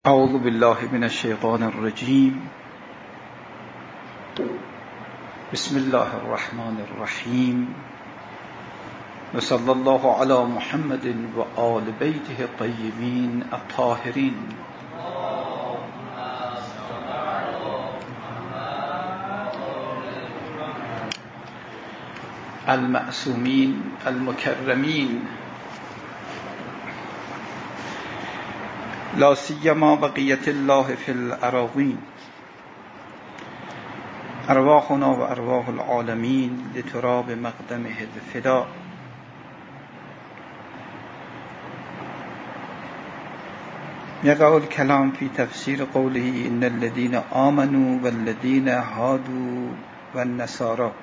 اعوذ بالله من الشیطان الرجیم. بسم الله الرحمن الرحیم و صلی الله علی محمد و آل بیته الطیبین الطاهرین. المعصومین المکرمین، لا سیما بقیت الله فی الاراضین. ارواحنا و ارواح العالمین لتراب مقدمه الفدا. يقع الكلام في تفسير قوله إن الذين آمنوا والذين هادوا والنصارى.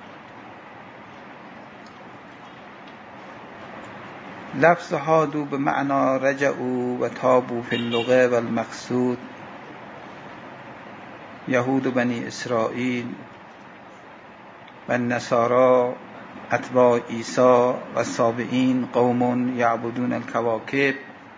لفظ هادو به معنى رجعوا و تابوا في اللغة والمقصود یهود بنی اسرائیل و النصارى اتباع عیسی و السابئین قوم یعبدون الکواکب.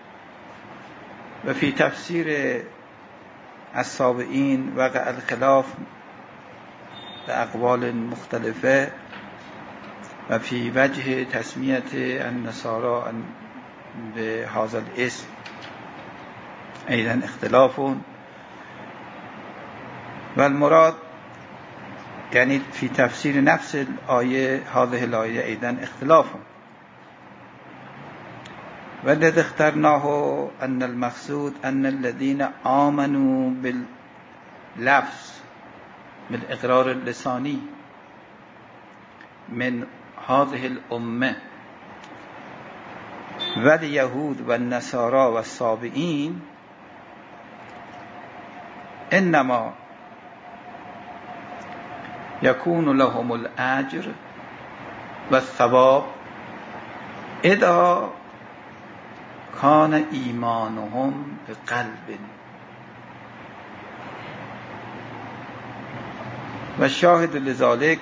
و فی تفسیر السابئین وقع الخلاف به اقوال مختلفه و فی وجه تسمیت النصارى به هذا الاسم ایضا اختلاف. و المراد یعنی فی تفسیر نفس الآیه هذه الآیه ایضا اختلاف. و الذي اخترناه ان المقصود ان الذين آمنوا باللفظ بالاقرار اللسانی من هذه الامه و اليهود و النصارى و السابئین انما يكون لهم الاجر و الثواب اذا كان ایمانهم بقلب. و شاهد لذلك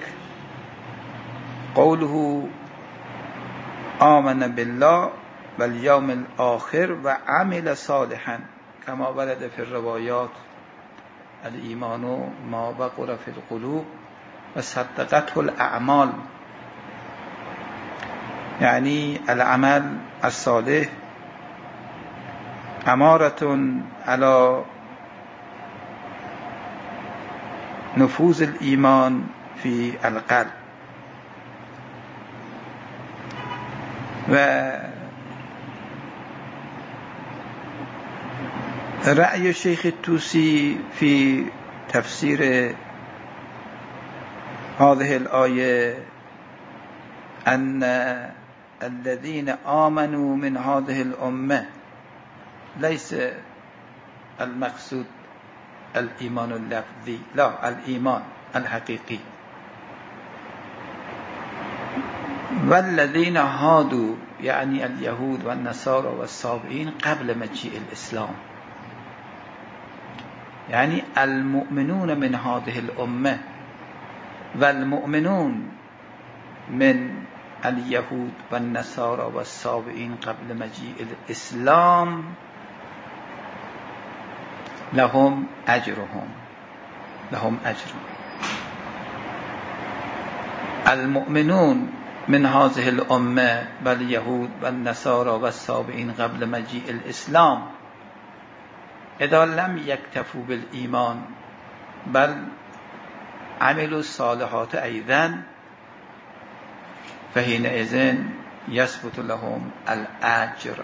قوله آمن بالله واليوم الآخر و عمل صالحا كما ورد في الروايات الإيمان ما بقر في القلوب و صدقته الأعمال. يعني العمل الصالح أمارة على نفوذ الإيمان في القلب. و رأي الشيخ الطوسي في تفسير هذه الآية أن الذين آمنوا من هذه الأمة ليس المقصود الإيمان اللفظي، لا، الإيمان الحقيقي. والذين هادوا يعني اليهود والنصارى والسابئين قبل مجيء الإسلام، يعني المؤمنون من هذه الأمة والمؤمنون من اليهود والنصارى والسابئين قبل مجيء الإسلام لهم أجرهم. المؤمنون من هذه الأمة واليهود والنصارى والسابئين قبل مجيء الإسلام إذا لم يكتفوا بالإيمان بل عملوا الصالحات أيضا فحينئذ يثبت لهم الأجر.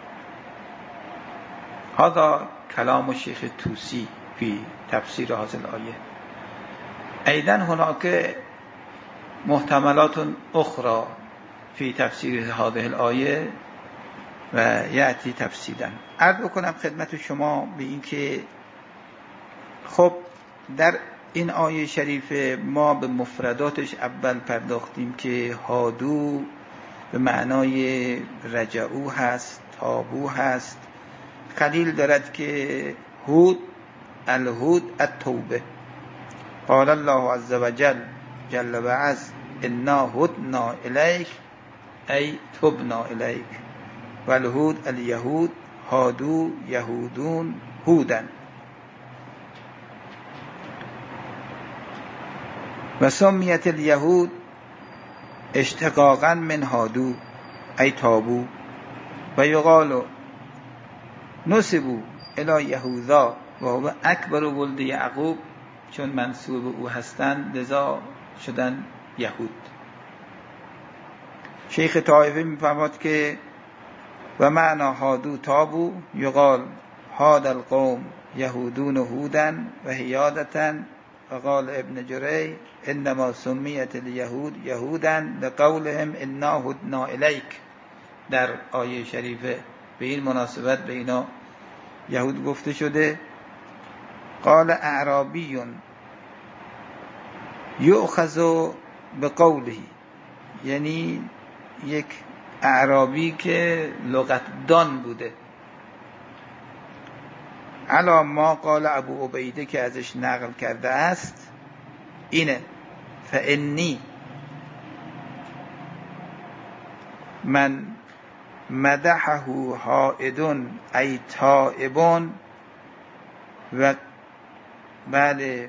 هذا كلام الشيخ الطوسي في تفسير هذه الآية. أيضا هناك محتملات أخرى في تفسير هذه الآية و یأتی تفصیلا. عرض بکنم خدمت شما به این که خب در این آیه شریفه ما به مفرداتش اول پرداختیم که هادو به معنای رجعو هست، تابو هست. خلیل دارد که هود الهود التوبه. قال الله عز وجل جل و عز انا هدنا الیک ای تبنا الیک. و الهود الیهود هادو یهودون هودن و سمیت الیهود اشتقاقا من هادو ای تابو و یقال نسبو الی یهوذا و هو اکبر ولد یعقوب، چون منسوب او هستند لذا شدن یهود. شیخ طائفه می‌فرماید که و معنا هادو تابو یقال هاد القوم یهودون هودن و هیادتا و قال ابن جری انما سمیت الیهود یهودن لقولهم انا هدنا الیک. در آیه شریفه به این مناسبت به اینا یهود گفته شده. قال اعرابی یؤخذ بقوله، یعنی یک اعرابی که لغتدان بوده. علا ما قال ابو عبیده که ازش نقل کرده است اینه فانی من مدحه حائدون ای تائبون و بله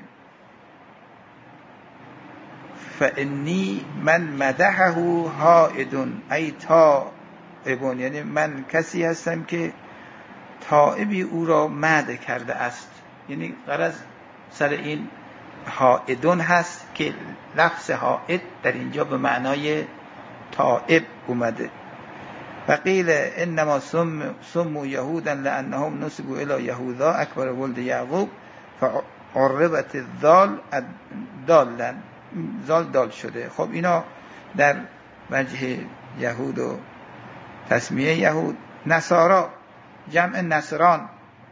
فانی من مدحه حائدون ای تائبون، یعنی من کسی هستم که تائبی او را مدح کرده است. یعنی غرض سر این حائدون هست که لفظ حائد در اینجا به معنای تائب اومده. و قیل انما سموا یهودا لانهم نسبوا الی یهوذا اکبر ولد یعقوب فعربت الذال دالن، زال دال شده. خب اینا در وجه یهود و تسمیه یهود. نصارا جمع نصران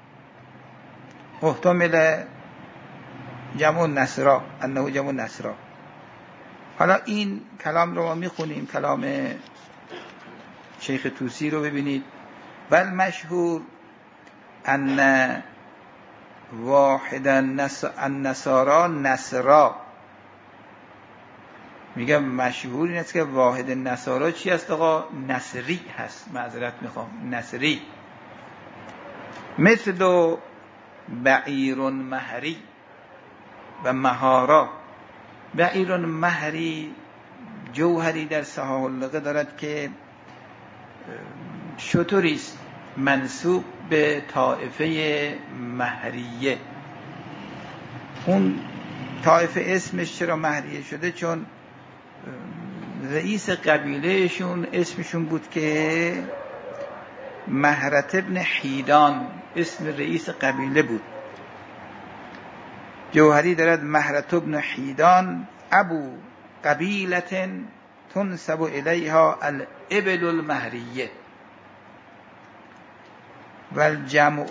احتمل جمع نصرا انه جمع نصرا. حالا این کلام رو ما میخونیم، کلام شیخ طوسی رو ببینید. بل مشهور ان واحد النصارا نصرا، میگم مشهور این است که واحد نصارا چی است آقا؟ نصری هست. معذرت میخوام، نصری. مثل بعیر مهری و مهارا. بعیر مهری جوهری در صحاح اللغه دارد که شتری است منسوب به طائفه مهریه. اون طائفه اسمش چرا مهریه شده؟ چون رئیس قبیلهشون اسمشون بود که مهرت ابن حیدان، اسم رئیس قبیله بود. جوهری دارد مهرت ابن حیدان ابو قبیلت تنسب الیها الابل المهریه و الجمع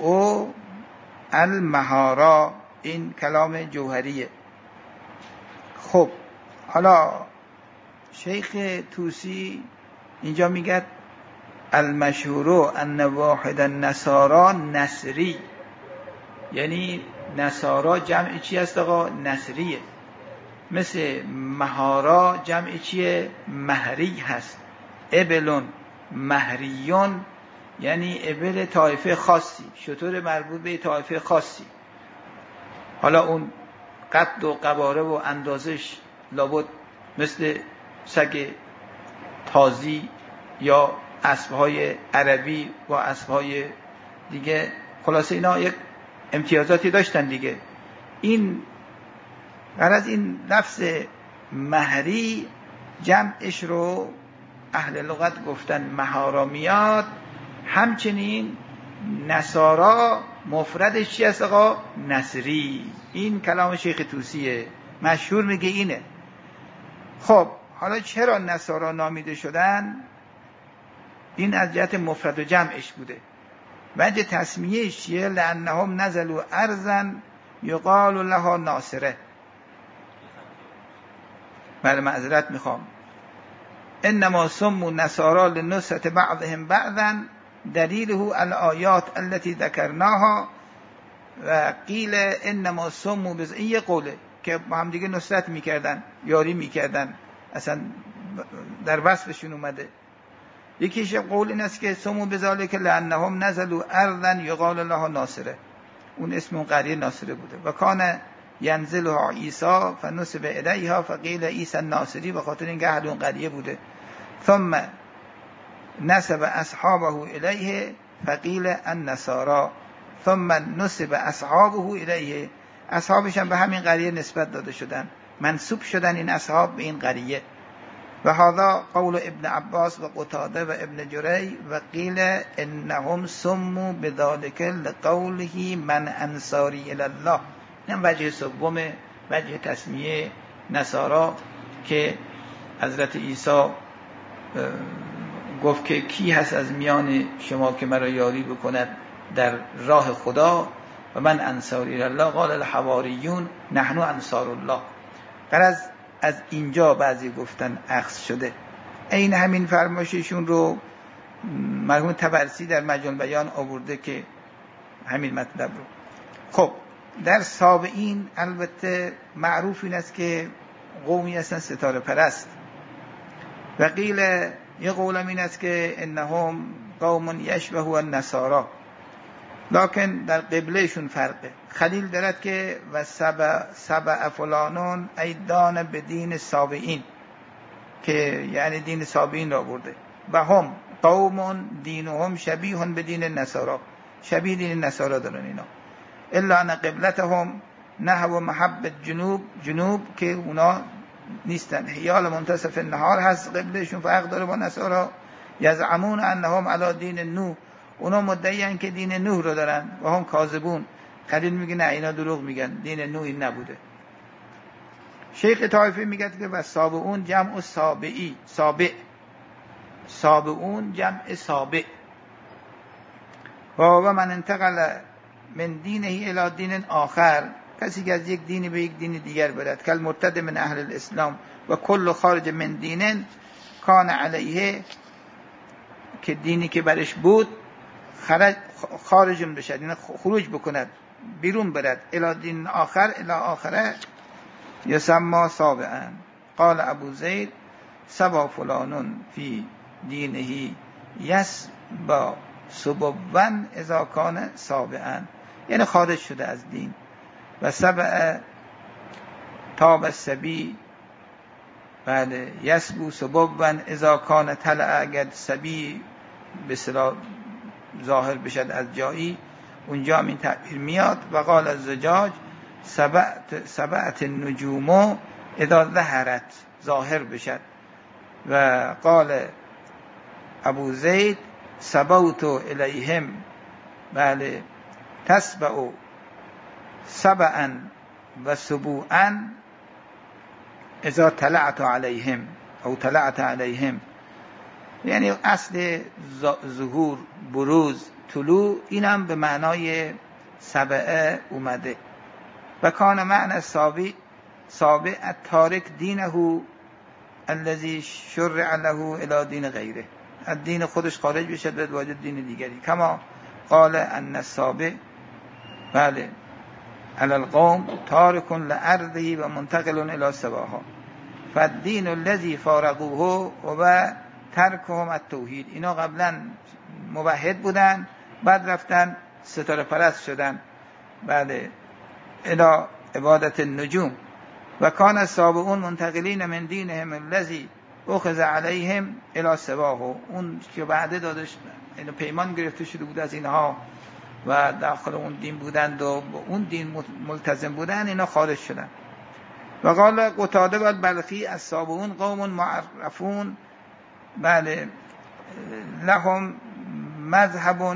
المهارا. این کلام جوهریه. خب حالا شیخ طوسی اینجا میگه المشهور ان واحد النصارا نصری، یعنی نصارا جمع چی است آقا؟ نصریه. مثل مهارا جمع چیه؟ مهری هست. ابلون مهریون یعنی ابل طایفه خاصی، شطور مربوط به طایفه خاصی. حالا اون قد و قواره و اندازش لابد مثل سگ تازی یا اسبهای عربی و اسبهای دیگه، خلاصه اینا یک امتیازاتی داشتن دیگه. این غرض این لفظ مهری جمعش رو اهل لغت گفتن مهارا میاد. همچنین نصارا مفردش چی است آقا؟ نصری. این کلام شیخ طوسیه، مشهور میگه اینه. خب حالا چرا نصارا نامیده شدن؟ این از جهت مفرد و جمعش بوده. وجه تسمیهش چیه؟ لانهم نزلوا ارضا یقال لها ناصره. بله معذرت میخوام. انما سموا نصارا لنصرة بعضهم بعضا دلیله الآیات التي ذکرناها و قیل انما سموا این یه قوله که با هم دیگه نصرت میکردن، یاری میکردن، اصلا در وصفشون اومده. یکیش قول این است که سموا بذلک لانهم نزلوا ارضا یقال لها ناصره. اون اسم اون قریه ناصره بوده. و کان ینزلها عیسی فنسب الیها فقیل عیسی الناصری، به خاطر اینکه اهل اون قریه بوده. ثم نسب اصحابه الیه فقیل النصارى ثم نسب اصحابه الیه، اصحابش هم به همین قریه نسبت داده شدن، منسوب شدن این اصحاب به این قریه. و هذا قول ابن عباس و قتاده و ابن جری و قیل انهم سموا بذلك لقوله من انصاری الی الله. این وجه سوم، وجه تسمیه نصارا که حضرت عیسی گفت که کی هست از میان شما که مرا یاری بکند در راه خدا، و من انصاری الله قال الحواریون نحن انصار الله. غرض از اینجا بعضی گفتن اخذ شده. این همین فرمایششون رو مرحوم طبرسی در مجموع بیان آورده که همین مطلب رو. خب در سابعین البته معروف این است که قومی هستن ستاره پرست، و قیل یه قولم این است که انهم قوم یشبه النصارى، لکن در قبلهشون فرقه. خلیل دارد که و سبع فلانون ایدان به دین سابعین، که یعنی دین سابعین را برده. و هم قوم دینهم شبیه به دین نصارا، شبیه دین نصارا دارن اینا. الا ان قبلتهم نحو محبت جنوب که اونا نیستن، حیال منتصف النهار هست قبلشون، فرق داره با نصارا. یزعمون انهم علی دین نوح، اونا مدعیان که دین نوح رو دارن و هم کاذبون. خلیل میگه نه اینا دروغ میگن، دین نوح این نبوده. شیخ طائفی میگه که و سابعون جمع سابعی، سابعون جمع سابع. و من انتقل من دینه الی دین آخر، کسی که از یک دینی به یک دین دیگر برد، کل مرتد من اهل الاسلام و کل خارج من دینن کان علیه، که دینی که برش بود خارج بشد، یعنی خروج بکند، بیرون برد، الی دین آخر الی آخره یسمى سابعا. قال ابو زید سبا فلانون فی دینه یسبا سبوان اذا کان سابعا، یعنی خارج شده از دین. و سبع تاب السبی، بله، یسبو سبوان اذا کان طلع، اگر سبی به اصطلاح ظاهر بشد از جایی، اونجا این تعبیر میاد. و قال الزجاج سبعت النجوم اذا ظهرت، ظاهر بشد. و قال ابو زید سبوت الیهم، بله، تسبع سبعا و سبوعا اذا طلعت علیهم او طلعت علیهم، یعنی اصل ظهور، بروز، طلوع، اینم به معنای سبعه اومده. و کان معنی سابع التارک دینه الذي شرع له الى دین غیره، از دین خودش خارج بشد و واجد دین دیگری. کما قال ان السابع، بله، علی القوم تارک لارضه و منتقل الی سواها، فالدین الذي فارقوه و ترکهم التوحید. اینا قبلا موحد بودن، بعد رفتن ستاره پرست شدن، بله، الی عبادت النجوم. و کان السابعون منتقلین من دینهم الذی اخذ علیهم الی سواه، اون که بعد دادش اینو پیمان گرفته شده بود از اینها و داخل اون دین بودند و اون دین ملتزم بودن، اینا خارج شدن. و قال قتاده و البلخی السابعون قوم معرفون، بله، لهم مذهب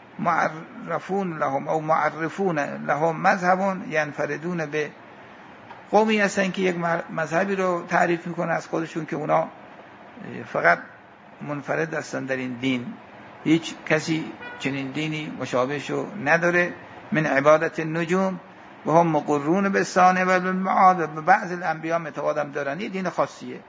معرفون لهم او معرفون لهم مذهب ینفردون به، قومی هستن که یک مذهبی رو تعریف میکنن از خودشون که اونا فقط منفرد هستن در این دین، هیچ کسی چنین دینی مشابهشو نداره. من عبادت النجوم و هم مقرون به ثانه و بالمعاد، و به بعض الانبیاء متوادم دارن، یه دین خاصیه.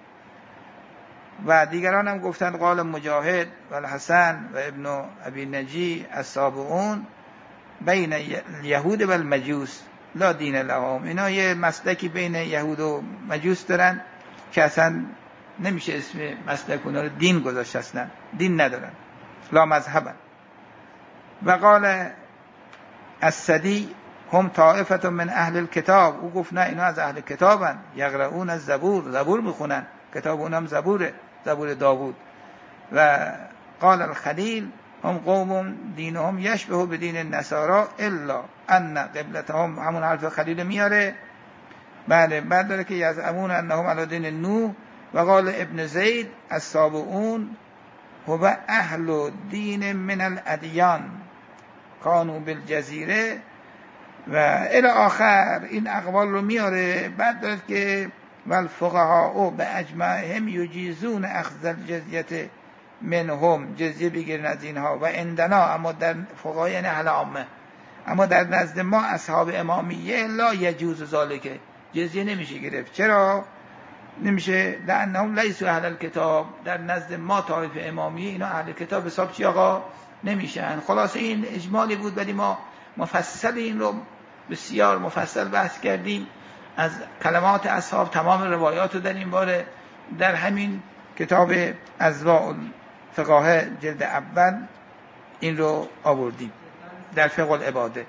و دیگران هم گفتن قال مجاهد و الحسن و ابن ابی نجی السابعون بین یهود و المجوس لا دین لهم، اینا یه مسلکی بین یهود و مجوس دارن که اصلا نمیشه اسم مسلک اونا رو دین گذاشت، اصلا دین ندارن، لا مذهبن. و قال السدی هم طائفه من اهل الكتاب، او گفت نه اینا از اهل کتابن، یقرؤون الزبور، زبور میخونن، کتاب اونم زبوره، زبور داوود. و قال الخلیل هم قوم دینهم یشبه بدین النصارى الا ان قبلتهم، همون حرف خلیل میاره. بله بعد داره که یزعمون انهم علی دین نوح و قال ابن زید السابعون هو اهل دین من الادیان کانوا بالجزیره و الی آخر. این اقوال رو میاره. بعد داره که والفقهاء باجمعهم یجیزون اخذ الجزیه منهم، جزیه بگیرن از اینها. و عندنا، اما در فقهای یعنی اهل عامه، اما در نزد ما اصحاب امامیه لا یجوز ذالک، جزیه نمیشه گرفت. چرا نمیشه؟ لانهم لیسوا اهل الکتاب، در نزد ما طایفه امامیه اینا اهل کتاب حساب چی آقا نمیشن. خلاصه این اجمالی بود، ولی ما مفصل این رو بسیار مفصل بحث کردیم از کلمات اصحاب. تمام روایات رو در این باره در همین کتاب اضواء الفقاهه جلد اول این رو آوردیم در فقه العباده.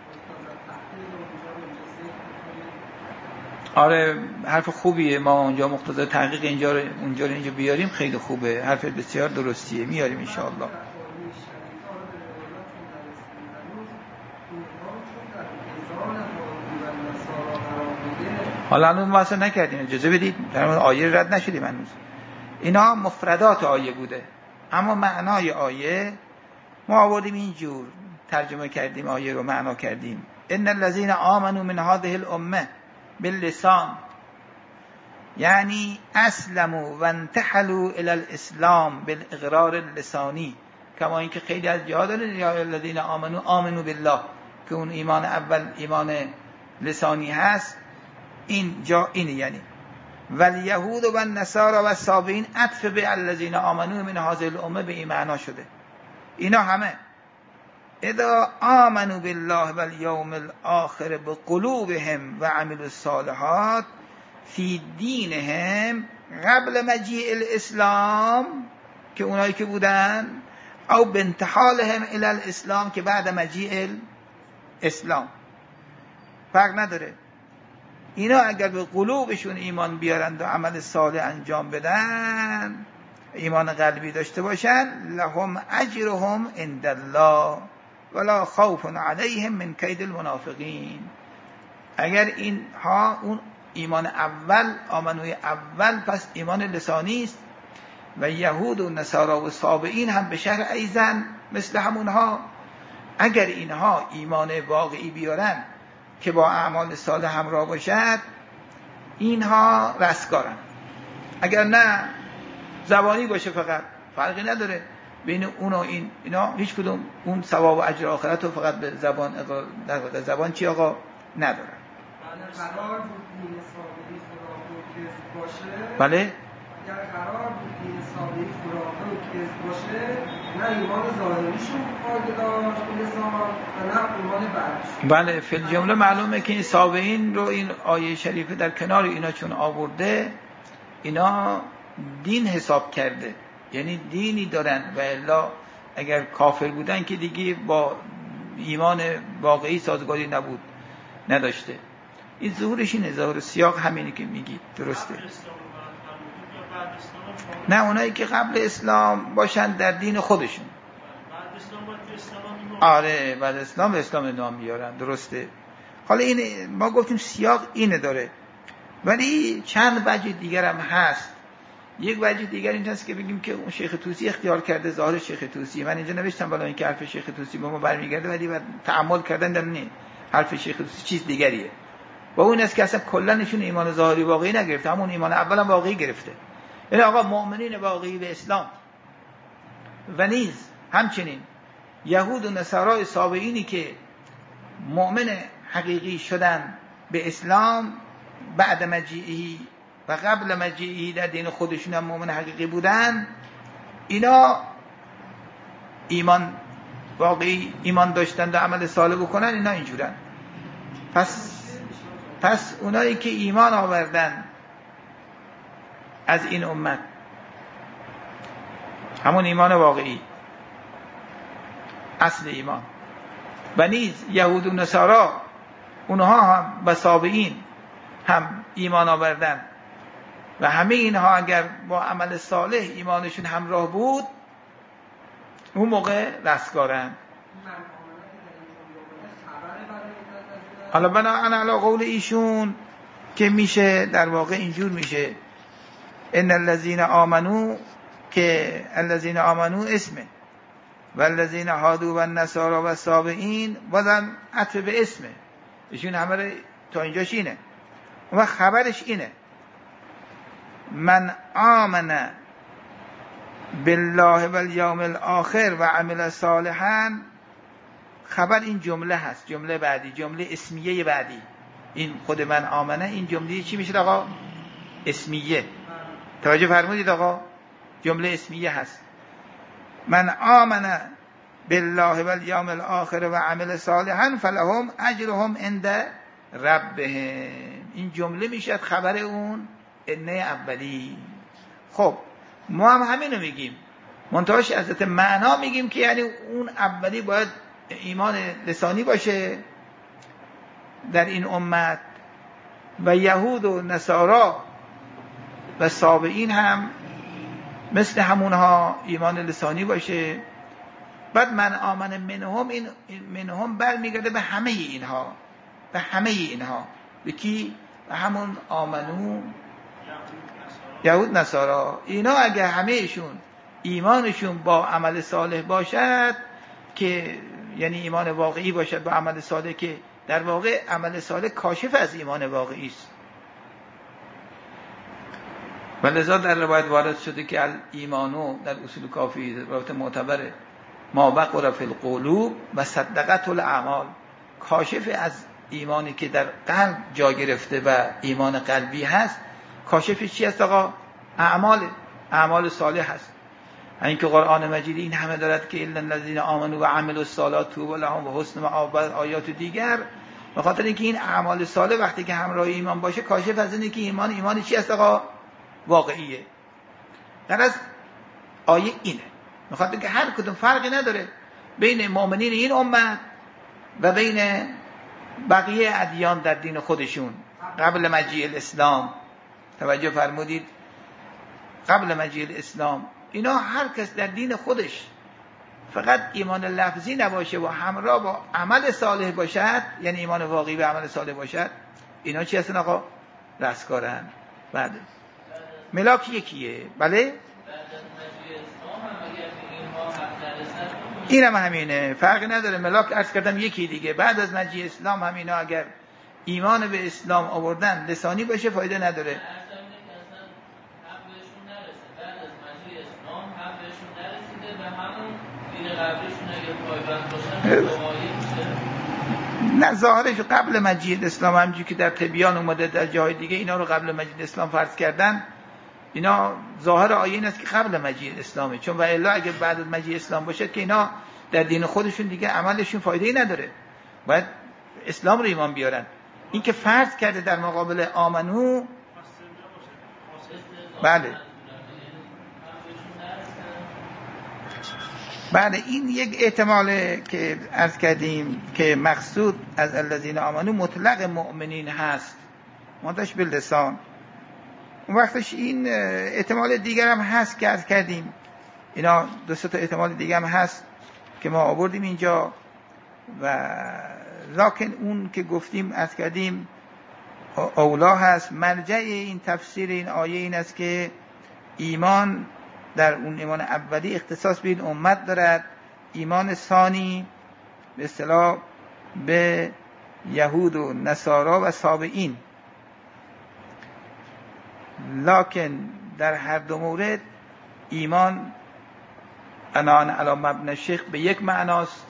آره حرف خوبیه، ما اونجا مقتضای تحقیق اینجا رو بیاریم، خیلی خوبه، حرف بسیار درستیه، میاریم ان شاء الله. حالا اون واسه نکردیم، اجازه بدید، در اون آیه رد نشدیم هنوز. اینا مفردات آیه بوده، اما معنای آیه ما آوردیم اینجور ترجمه کردیم، آیه رو معنا کردیم. ان الذين آمنوا من هذه الامه باللسان، یعنی اسلموا و انتحلوا الى الاسلام بالاقرار اللسانی، کما اینکه خیلی از جاها داره یا الذين آمنوا بالله که اون ایمان اول ایمان لسانی هست، این جا اینه. یعنی والیهود و النصارى و السابعین عطف به الذين آمنوا من هذه الامه به این معنا شده. اینا همه اذا آمنوا بالله والیوم الاخر بقلوبهم و عملوا الصالحات فی دینهم قبل مجیء الاسلام، که اونایی که بودن، او بانتحالهم الی الاسلام که بعد مجیء الاسلام، فرق نداره. اینا اگر به قلوبشون ایمان بیارند و عمل صالح انجام بدن، ایمان قلبی داشته باشن، لهم اجرهم عند الله ولا خوف علیهم من کید المنافقین. اگر اینها اون ایمان اول، آمنوی اول، پس ایمان لسانی است. و یهود و نصارا و سابعین هم به شهر ایزن مثل همونها، اگر اینها ایمان واقعی بیارن که با اعمال صالح همراه باشد، اینها رستگارن. اگر نه زبانی باشه فقط، فرقی نداره بین اون و اینا هیچ کدوم اون ثواب و اجر آخرت رو فقط به زبان در زبان چی آقا نداره. قرار بود دین ثابتی خرافه و کذب باشه، بله اگر قرار بود دین ثابتی خرافه و کذب باشه، نه ایمان ظاهریشون فایده داشت لسان و نه ایمان بعدشون. بله فی الجمله معلومه که این سابعین رو این آیه شریفه در کنار اینا چون آورده، اینا دین حساب کرده، یعنی دینی دارن، و الا اگر کافر بودن که دیگه با ایمان واقعی سازگاری نداشته. این ظهورش اینه، ظهور سیاق همینی که میگی درسته. نه اونایی که قبل اسلام باشن در دین خودشون، آره بعد اسلام به اسلام نام بیارن، درسته. حالا این ما گفتیم سیاق اینه داره، ولی چند وجه دیگر هم هست. یک وجه دیگر این هست که بگیم که اون شیخ طوسی اختیار کرده، ظاهر شیخ طوسی، من اینجا نوشتم بالا این که حرف شیخ طوسی به ما برمیگرده، ولی بعد تأمل کردن در نه حرف شیخ طوسی چیز دیگریه. با اون است که اصلا کلا نشون ایمان ظاهری واقعی نگرفته، همون ایمان اول هم واقعی گرفته. یعنی آقا مؤمنین واقعی به اسلام و نیز همچنین یهود و نصارای سابعینی که مؤمن حقیقی شدن به اسلام بعد مجیعی و قبل مجیعی در دین خودشون هم مؤمن حقیقی بودن، اینا ایمان واقعی ایمان داشتن و عمل صالح بکنن، اینا اینجورن. پس اونایی که ایمان آوردن از این امت، همون ایمان واقعی، اصل ایمان، و نیز یهود و نصارا اونها هم و سابعین هم ایمان آوردن و همه اینها اگر با عمل صالح ایمانشون همراه بود اون موقع رستگارن. حالا بنابراین علی قول ایشون که میشه در واقع اینجور میشه ان الذين آمنوا که الذين آمنوا اسمه و الذين هادوا و النصارى و السابعین بازم عطف به اسمه ایشون همه تا اینجاش اینه و خبرش اینه من آمن بالله و الیوم الاخر و عمل صالحا. خبر این جمله هست، جمله بعدی، جمله اسمیه بعدی. این خود من آمنه این جمله چی میشه آقا؟ اسمیه. توجه فرمودید آقا؟ جمله اسمیه هست. من آمن بالله و الیوم الاخر و عمل صالحا فلهم اجرهم عند ربهم. این جمله میشه خبر اون انه اولی. خب ما هم همینو میگیم، منتهاش از معنا میگیم که یعنی اون اولی باید ایمان لسانی باشه در این امت و یهود و نصارا و سابعین هم مثل همونها ایمان لسانی باشه. بعد من آمن منهم، این منهم برمیگرده به همه اینها، به همه اینها. به کی؟ به همون آمنو یهود نصارا. اینا اگه همهشون ایمانشون با عمل صالح باشد که یعنی ایمان واقعی باشد با عمل صالح که در واقع عمل صالح کاشف از ایمان واقعی است. و لذا در روایت وارد شده که ایمانو در اصول کافی روایت معتبره ما وقر فی القلوب و صدقت الاعمال. کاشف از ایمانی که در قلب جا گرفته و ایمان قلبی هست، کاشفش چی است آقا؟ اعمال صالح هست. این که قرآن مجید این همه دارد که الا الذین آمنوا و عملوا الصالحات طوبی لهم و حسن مآب، آیات دیگر، به خاطر اینکه این اعمال صالح وقتی که همراه ایمان باشه کاشف از اینه که ایمان چی است آقا؟ واقعیه. غرض آیه اینه، میخواد بگه هر کدوم فرقی نداره بین مؤمنین این امت و بین بقیه ادیان در دین خودشون قبل مجیء الاسلام. توجه فرمودید؟ قبل مجیء الاسلام اینا هر کس در دین خودش فقط ایمان لفظی نباشه و همراه با عمل صالح باشد، یعنی ایمان واقعی به عمل صالح باشد، اینا چی هستن آقا؟ رستگارن. بعد ملاک یکیه. بله این هم همینه، فرقی نداره. ملاک عرض کردم یکی دیگه. بعد از مجیء اسلام هم اینا اگر ایمان به اسلام آوردن لسانی باشه فایده نداره. نه ظاهرش قبل مجیء اسلام، همونجوری که در تبیان اومده در جای دیگه اینا رو قبل مجیء اسلام فرض کردن. اینا ظاهر آیه این است که قبل مجیء اسلامه، چون و الا اگه بعد از مجیء اسلام باشه که اینا در دین خودشون دیگه عملشون فایده‌ای نداره، باید اسلام رو ایمان بیارن. این که فرض کرده در مقابل آمنو، بله این یک احتماله که عرض کردیم که مقصود از الذین آمنو مطلق مؤمنین هست، منتش به لسان. اون وقتش این احتمال دیگر هم هست که عرض کردیم، اینا دو سه تا احتمال دیگر هم هست که ما آوردیم اینجا. و لکن اون که گفتیم عرض کردیم اولا هست. مرجع این تفسیر این آیه این است که ایمان در اون ایمان اولی اختصاص به این امت دارد، ایمان ثانی به اصطلاح به یهود و نصارا و سابعین. لکن در هر دو مورد ایمان انان علی مبنی شیخ به یک معناست،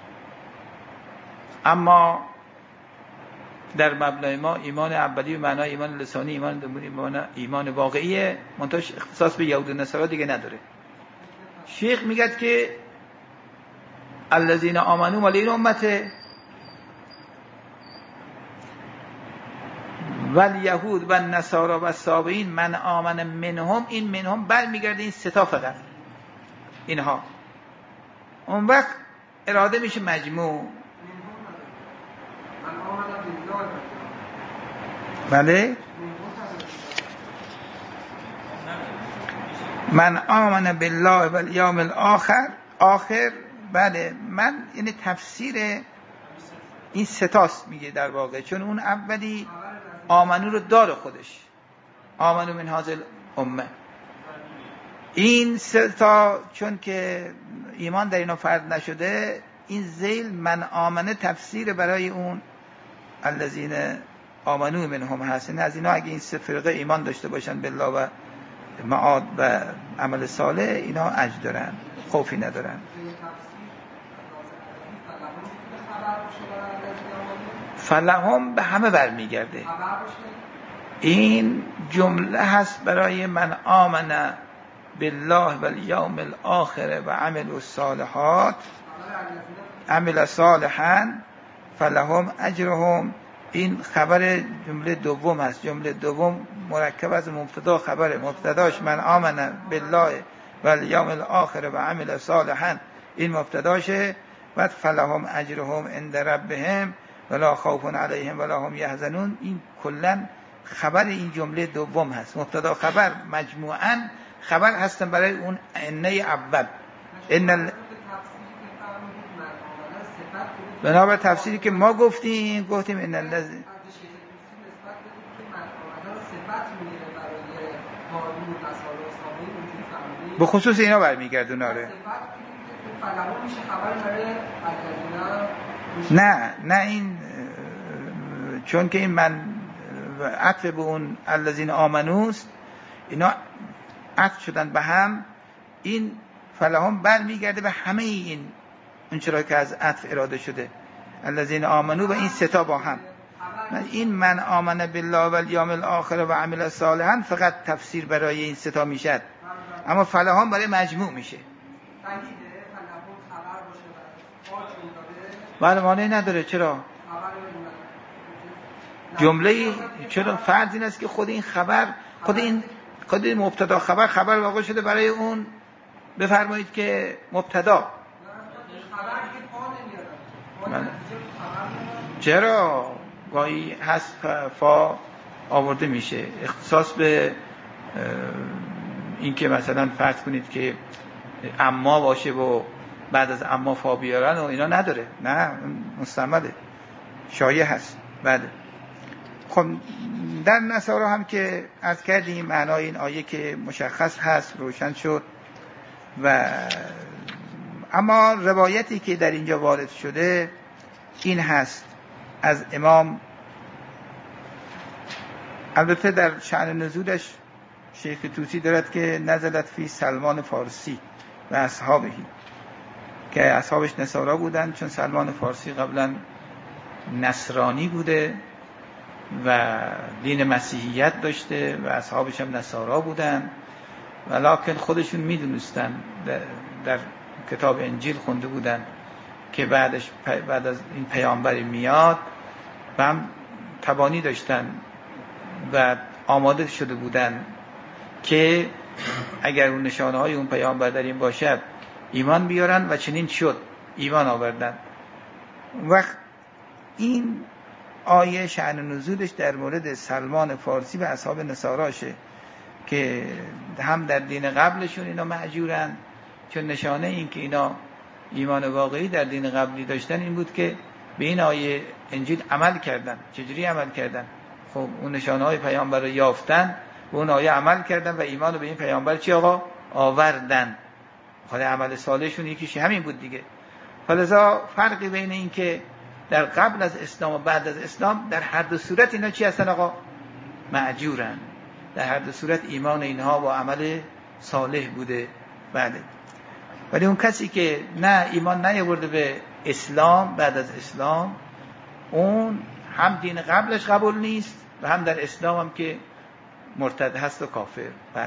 اما در مبنای ما ایمان اولی به معنای ایمان لسانی، ایمان واقعیه، منتهاش اختصاص به یهود و نصارا دیگه نداره. شیخ میگه که الذین آمنو مال این امته والیهود و النصارا و السابعین من آمن منهم. این منهم برمیگرده این ستا فقط اینها. اون وقت اراده میشه مجموع بله من آمن بالله و الیوم آخر بله من یعنی تفسیر این ستاست میگه در واقع، چون اون اولی آمنو رو داره خودش، آمنو من هذه الامه، این ستا چون که ایمان در اینا فرد نشده، این ذیل من آمنه تفسیر برای اون الذین آمنو منهم هست. از اینا اگه این سه فرقه ایمان داشته باشن بالله و معاد و عمل صالح، اینا اجر دارن، خوفی ندارن. فلهم به همه برمیگرده. این جمله هست برای من آمن بالله و الیوم الاخر و عمل الصالحات، عمل صالحا فلهم اجرهم. این خبر جمله دوم هست. جمله دوم مرکب از مبتدا خبره. مبتداش من آمن بالله و الیوم الاخر و عمل صالحا، این مبتداشه. بعد فلهم اجرهم عند ربهم ولا خوف علیهم ولا هم یحزنون، این کلا خبر این جمله دوم هست. مبتدا خبر مجموعاً خبر هستن برای اون انه اول. بنابر تفسیری که ما گفتیم ان الذی به خصوص اینا برمیگردونه. آره نه این چون که این من عطف به اون الذین آمنوست، اینا عطف شدن به هم، این فلهم برمیگرده به همه این اون چرا که از عطف اراده شده الذین آمنو و این ستا با هم. این من آمن بالله و الیوم الاخر و عمل صالحا فقط تفسیر برای این ستا میشد، اما فلهم برای مجموع میشه. بله معنی نداره. چرا؟ جمله چرا فرض این است که خود این خبر خود این مبتدا خبر واقع شده برای اون. بفرمایید که مبتدا چرا گاهی حذف فا آورده میشه، اختصاص به این که مثلا فرض کنید که اما باشه و بعد از اما فا بیارن و اینا نداره. نه مستعمله، شایع هست. بله. خب در نصارا هم که عرض کردیم معنای این آیه که مشخص هست، روشن شد. و اما روایتی که در اینجا وارد شده این هست از امام، البته در شأن نزولش شیخ طوسی دارد که نزلت فی سلمان فارسی و اصحابهی، که اصحابش نصارا بودن، چون سلمان فارسی قبلا نصرانی بوده و دین مسیحیت داشته و اصحابش هم نصارا بودن، ولکن خودشون میدونستن در کتاب انجیل خونده بودن که بعد از این پیامبری میاد و هم تبانی داشتن و آماده شده بودن که اگر اون نشانه های اون پیامبر در این باشد ایمان بیارن، و چنین شد، ایمان آوردن. وقت این آیه شأن نزولش در مورد سلمان فارسی و اصحاب نصاراشه که هم در دین قبلشون اینا مأجورن، چون نشانه این که اینا ایمان واقعی در دین قبلی داشتن این بود که به این آیه انجیل عمل کردن. چجوری عمل کردن؟ خب اون نشانه های پیامبر رو یافتن، به اون آیه عمل کردن و ایمان رو به این پیامبر چی آقا؟ آوردن. خود عمل صالحشون یکیش همین بود دیگه. فلذا فرقی بین این که در قبل از اسلام و بعد از اسلام، در هر دو صورت اینا چی هستن آقا؟ مأجورن. در هر دو صورت ایمان اینها با عمل صالح بوده. بله. ولی اون کسی که نه ایمان نیاورده به اسلام بعد از اسلام، اون هم دین قبلش قبول نیست و هم در اسلام هم که مرتد هست و کافر. بله.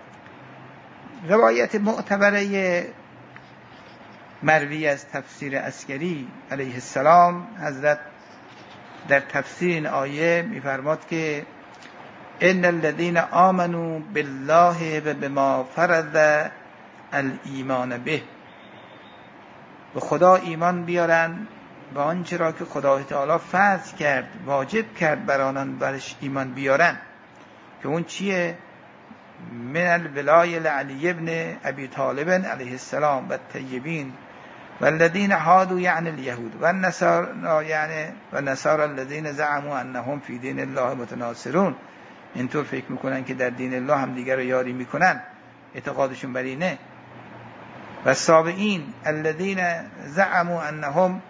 روایت معتبره مروی از تفسیر عسکری علیه السلام، حضرت در تفسیر این آیه می‌فرماد که ان الذين آمنوا بالله و بما فرض الایمان به، به خدا ایمان بیارن و آنچه را که خدای تعالی فرض کرد واجب کرد بر آنان برش ایمان بیارن، که اون چیه؟ من الولای لعلی ابن ابی طالب علیه السلام و الطیبین و الذین هادوا یعنی الیهود و النصارى یعنی و النصارى الذین زعموا انهم فی دین الله متناصرون. اینطور فکر میکنن که در دین الله هم دیگر رو یاری میکنن، اعتقادشون بر اینه. و السابعین الذین زعموا انهم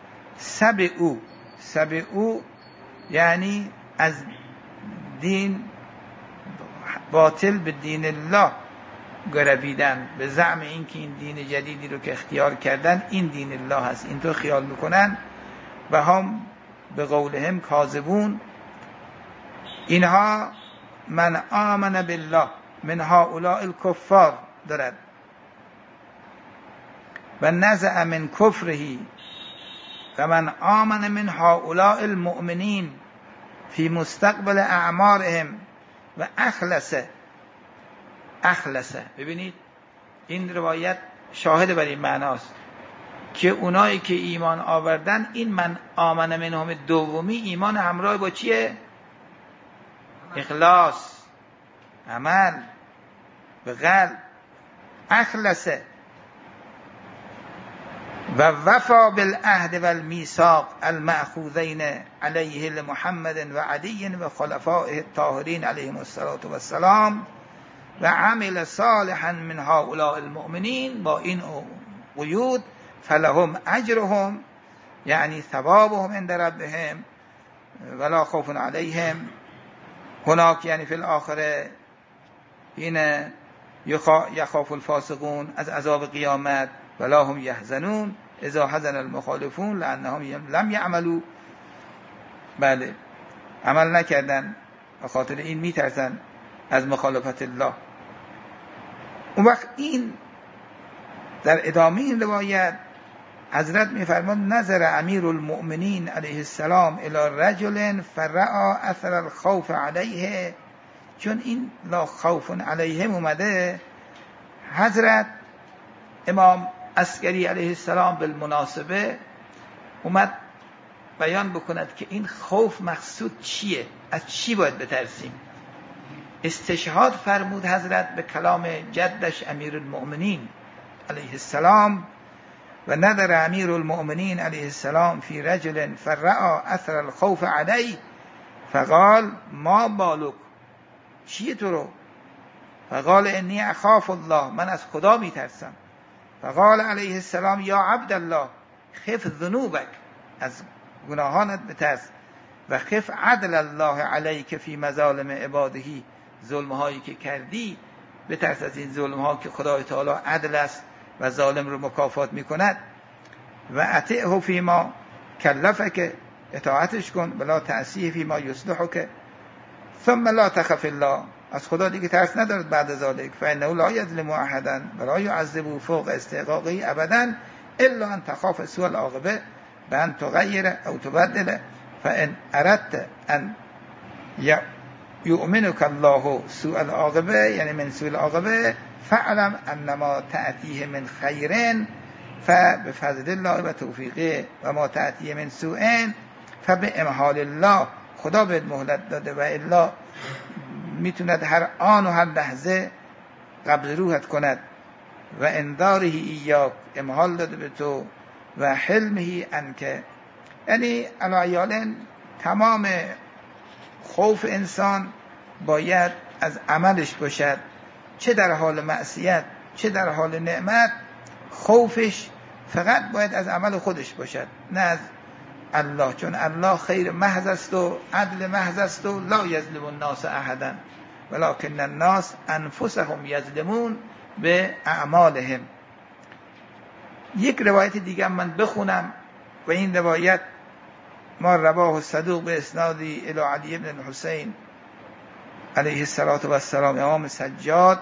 سبعوا یعنی از دین باطل به دین الله گرویدن، به زعم این که این دین جدیدی رو که اختیار کردن این دین الله هست، اینطور خیال میکنن. و هم به قولهم کاذبون. اینها من آمن بالله من هؤلاء الکفار دارد و نزع من کفره و من آمن من هؤلاء المؤمنین فی مستقبل اعمارهم و اخلصه. ببینید این روایت شاهد بر این معناست که اونایی که ایمان آوردن، این من آمن منهم دومی ایمان همراه با چیه؟ اخلاص، عمل به قلب، اخلصه و وفا بالعهد والمیثاق المأخوذین علیه لمحمد و علی و خلفائه الطاهرین علیهم الصلاة والسلام و عمل صالحا من هؤلاء المؤمنین. با این قیود فلهم اجرهم یعنی ثوابهم عند ربهم ولا خوف علیهم هناک یعنی فی الاخره. این یخاف الفاسقون از عذاب قیامت ولا هم یحزنون اذا حزن المخالفون لانهم لم یعملوا، بله عمل نکردن به خاطر این میترسن از مخالفت الله. اون وقت این در ادامه این روایت حضرت میفرماد نظر امیر المؤمنین علیه السلام الی رجل فرعا اثر الخوف علیه، چون این لا خوف علیهم اومده، حضرت امام عسکری علیه السلام بالمناسبه اومد بیان بکند که این خوف مقصود چیه، از چی باید بترسیم. استشهاد فرمود حضرت به کلام جدش امیر المؤمنین علیه السلام و نظر امیر المؤمنین علیه السلام فی رجل فرعا اثر الخوف علیه فقال ما بالک، چیه تو رو؟ فقال انی اخاف الله، من از خدا میترسم. فقال علیه السلام یا عبدالله خف ذنوبک، از گناهانت بترس، و خف عدل الله علیک فی مظالم عبادهی، ظلمهایی که کردی بترس از این ظلمها که خدای تعالی عدل است و ظالم رو مکافات میکند. و اطیعه فی ما کلفک، اطاعتش کن، ولا تعصیه فی ما یصلحک، ثم لا تخف الله، از خدا دیگه ترس ندارد بعد ذالک، فانه لا یظلم احدا ولا یعذب فوق استحقاقه ابدا الا ان تخاف سوء العاقبه و ان تغیر او تبدل، فان اردت ان یؤمنک الله سوء العاقبه یعنی من سوء العاقبه فاعلم انما تأتیه من خیر فبفضل الله و توفیقه و ما تأتیه من سوء فبامحال الله، خدا بهت مهلت داده و الا میتوند هر آن و هر لحظه قبض روحت کند. و انذاره ایاک، امحال داده به تو، و حلمه انکه، یعنی علیالاً تمام خوف انسان باید از عملش باشد، چه در حال معصیت چه در حال نعمت، خوفش فقط باید از عمل خودش باشد نه از الله، چون الله خیر محض است و عدل محض است و لا یظلم الناس احدا ولکن الناس انفسهم یظلمون به اعمالهم. یک روایت دیگه من بخونم و این روایت ما رواه الصدوق به اسنادی الی علی ابن الحسین علیه السلام امام سجاد،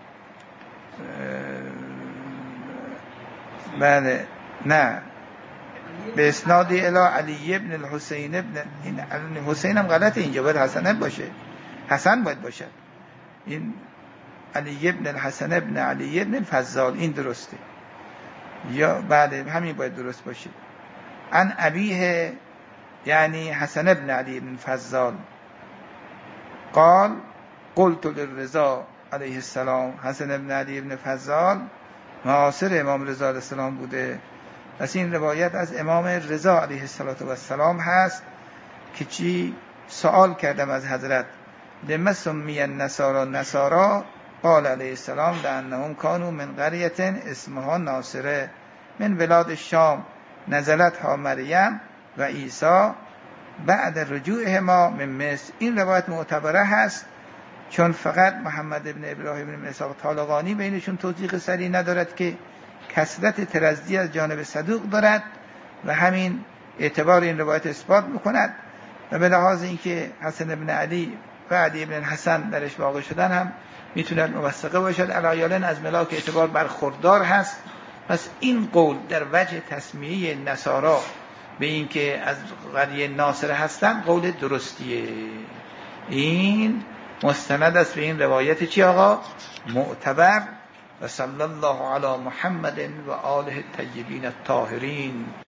بله نه به اسنادی الی علی ابن الحسین ابن، این حسین هم غلطه، اینجا باید حسن باشه، حسن باید باشه، این علی ابن الحسن ابن علی ابن الفضال، این درسته، یا بله همین باید درست باشه. عن ابیه یعنی حسن بن علی بن فضال قال قلت للرضا علیه السلام. حسن بن علی بن فضال معاصر امام رضا علیه السلام بوده. پس این روایت از امام رضا علیه السلام هست که چی سوال کردم از حضرت لما سمی النصارى نصارا قال علیه السلام لانهم كانوا من قرية اسمها ناصره من بلاد الشام نزلت ها مریم و عیسی بعد رجوع ما من مصر. این روایت معتبره هست چون فقط محمد ابن ابراهیم بن اسحاق طالقانی بینشون توثیق صریح ندارد که کثرت ترزدی از جانب صدوق دارد و همین اعتبار این روایت اثبات میکند و به لحاظ اینکه حسن ابن علی و علی ابن حسن درش واقع شدن هم میتونن موثقه باشد. علیالاً از ملاک اعتبار برخوردار هست. پس این قول در وجه تسمیه نصارا به این که از قریه ناصره هستن قول درستیه. این مستند است به این روایت چی آقا؟ معتبر. و صلی الله علی محمد و آله الطیبین الطاهرین.